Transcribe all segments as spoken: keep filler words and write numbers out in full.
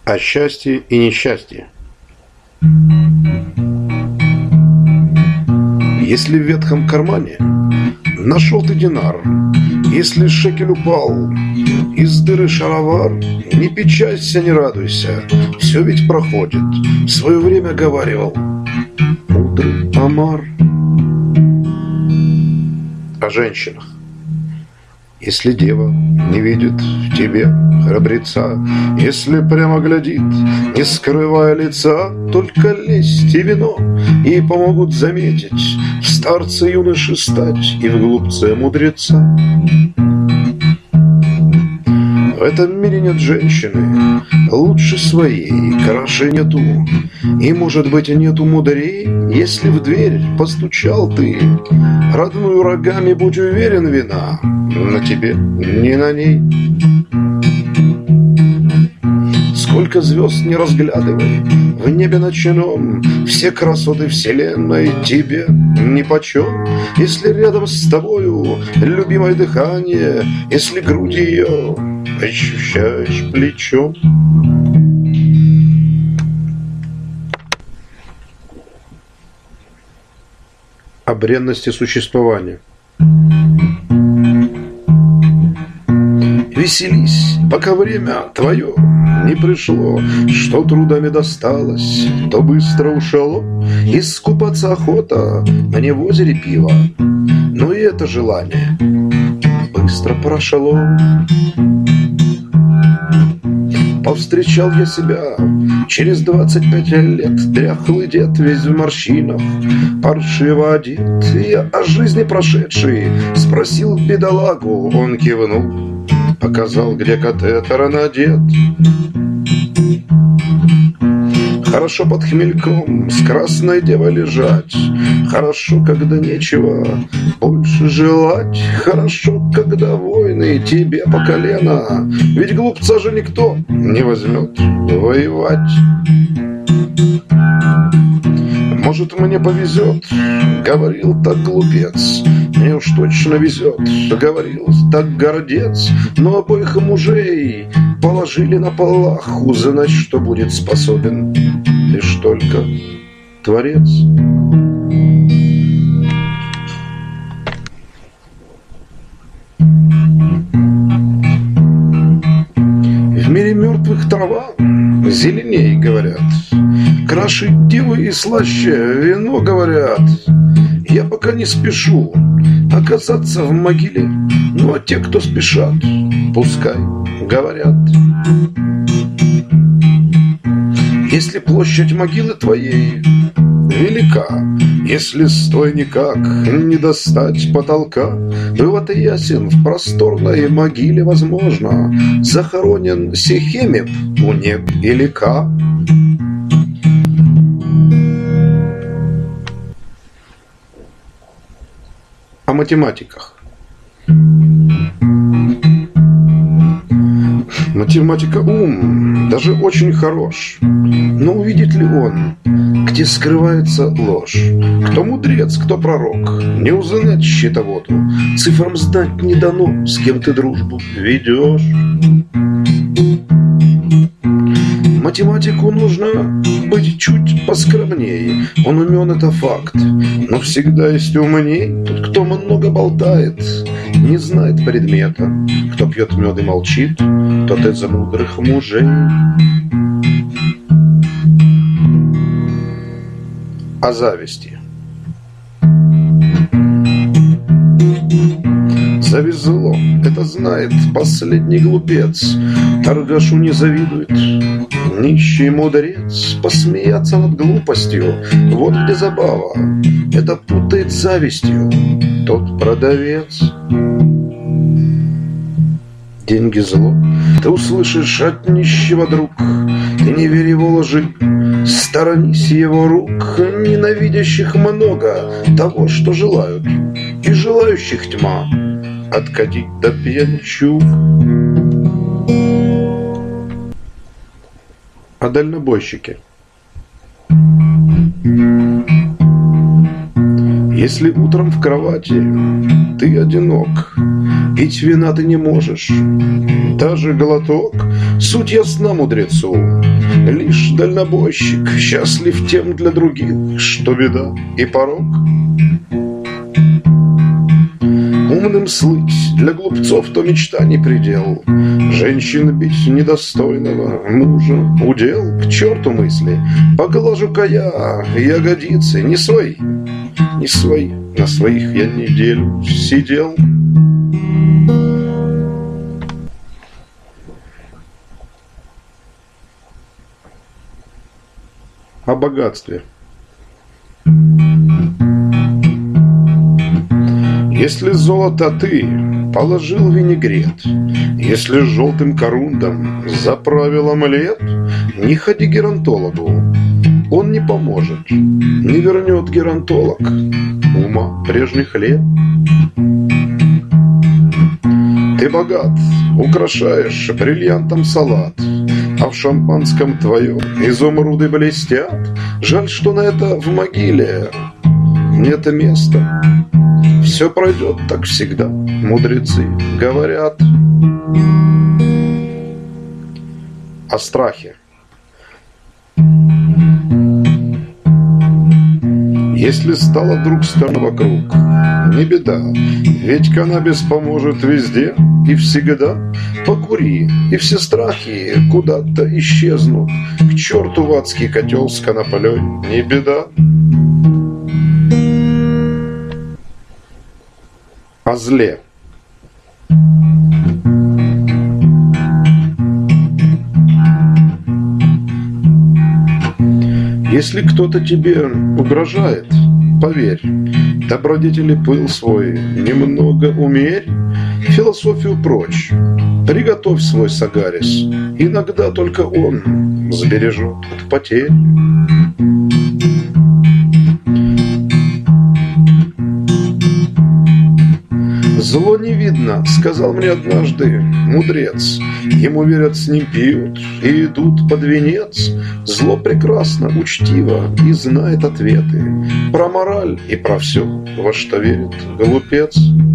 О счастье и несчастье. Если в ветхом кармане нашел ты динар, если шекель упал из дыры шаровар, не печалься, не радуйся, все ведь проходит. В свое время говаривал мудрый Омар. О женщинах. Если дева не видит в тебе храбреца, если прямо глядит, не скрывая лица, только лесть и вино ей помогут заметить, в старце юноши стать и в глупце мудреца. В этом мире нет женщины лучше своей, краше нету, и, может быть, нету мудрей. Если в дверь постучал ты, родную рогами, будь уверен, вина на тебе, не на ней. Сколько звезд не разглядывай, в небе ночном все красоты вселенной тебе нипочем. Если рядом с тобою любимое дыхание, если грудь ее ощущаешь плечом. О бренности существования. Веселись, пока время твое не пришло, что трудами досталось, то быстро ушло. Искупаться охота, мне в озере пиво, но и это желание быстро прошло. Повстречал я себя через двадцать пять лет, дряхлый дед, весь в морщинах, паршиво одет. И я о жизни прошедшей спросил бедолагу, он кивнул, показал, где катетер надет. Хорошо под хмельком с красной девой лежать, хорошо, когда нечего больше желать, хорошо, когда войны тебе по колено, ведь глупца же никто не возьмет воевать. Может, мне повезет, говорил так глупец, мне уж точно везет, говорил так гордец, но обоих мужей положили на полах, узнать, что будет способен лишь только Творец. В мире мертвых трава зеленей, говорят, краше девы и слаще вино, говорят. Я пока не спешу оказаться в могиле, ну а те, кто спешат, пускай говорят. Если площадь могилы твоей велика, если стой никак не достать потолка, вывод ясен, в просторной могиле, возможно, захоронен Сихемип у Неб или Ка. О математиках. Математика ум, даже очень хорош, но увидит ли он, где скрывается ложь? Кто мудрец, кто пророк, не узнать счетоводу, цифрам знать не дано, с кем ты дружбу ведешь. Математику нужно быть чуть поскромнее, он умен, это факт, но всегда есть умней тот, кто много болтает, не знает предмета. Кто пьет мед и молчит, тот из мудрых мужей. О зависти. Завезло, это знает последний глупец, торгашу не завидует нищий мудрец. Посмеяться над глупостью, вот где забава, это путает с завистью тот продавец. Деньги зло, ты услышишь от нищего, друг, ты не верь его лжи, сторонись его рук, ненавидящих много того, что желают, и желающих тьма откатить до пьянчуг. О дальнобойщике. Если утром в кровати ты одинок, Пить вина ты не можешь, даже глоток. Суть ясна мудрецу, лишь дальнобойщик счастлив тем для других, что беда и порок. Умным слыть для глупцов то мечта не предел. Женщин бить недостойного мужа удел. К черту мысли, поглажу-ка я ягодицы не свои, не свои, на своих я неделю сидел. О богатстве. Если золото ты положил винегрет, если желтым корундом заправил омлет, не ходи к геронтологу, он не поможет, не вернет геронтолог ума прежних лет. Ты богат, украшаешь бриллиантом салат, а в шампанском твоем изумруды блестят. Жаль, что на это в могиле нет места. Все пройдет, так всегда, мудрецы говорят. О страхе. Если стало вдруг странно вокруг, не беда, ведь каннабис поможет везде и всегда. Покури, и все страхи куда-то исчезнут. К черту в адский котел с коноплей, не беда. О зле. Если кто-то тебе угрожает, поверь, добродетели пыл свой немного умерь, философию прочь, приготовь свой сагарис, иногда только он сбережет от потерь. Зло не видно, сказал мне однажды мудрец. Ему верят, с ним пьют и идут под венец. Зло прекрасно, учтиво и знает ответы про мораль и про все, во что верит глупец.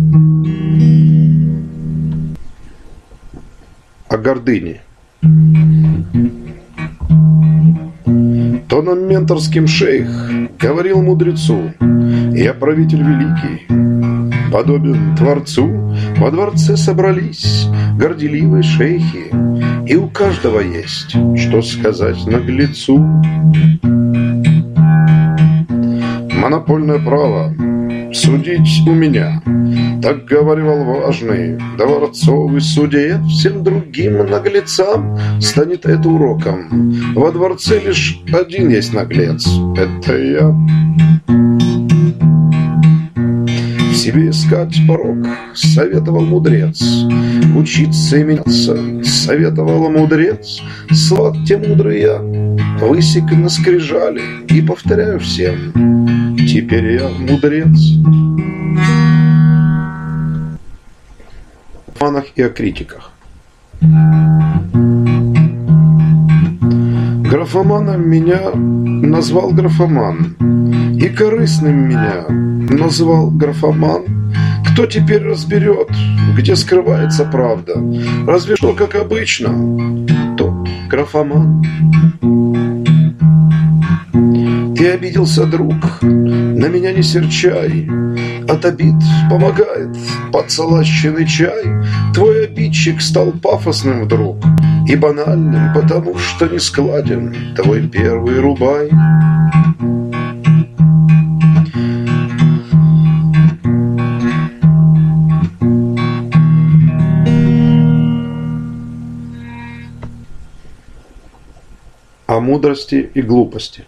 О гордыне. Тоном менторским шейх говорил мудрецу: я правитель великий, подобен Творцу. Во дворце собрались горделивые шейхи, и у каждого есть, что сказать наглецу. Монопольное право судить у меня, так говорил важный дворцовый судья. Всем другим наглецам станет это уроком. Во дворце лишь один есть наглец — это я. В себе искать порок советовал мудрец, учиться и меняться советовал мудрец. Слова те мудрые я высек на скрижали и повторяю всем: теперь я мудрец. О фанах и о критиках. Графоманом меня назвал графоман, и корыстным меня назвал графоман. Кто теперь разберет, где скрывается правда? Разве что, как обычно, тот графоман. Ты обиделся, друг, на меня не серчай. От обид помогает подслащенный чай. Твой обидчик стал пафосным вдруг и банальным, потому что не складен твой первый рубай. О мудрости и глупости.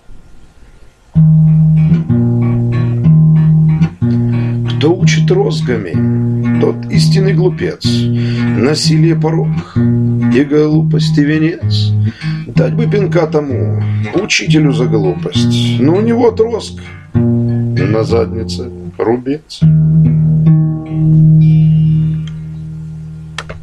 Кто учит розгами, тот истинный глупец. Насилие порок и глупости венец. Дать бы пинка тому учителю за глупость, но у него отростк на заднице рубец.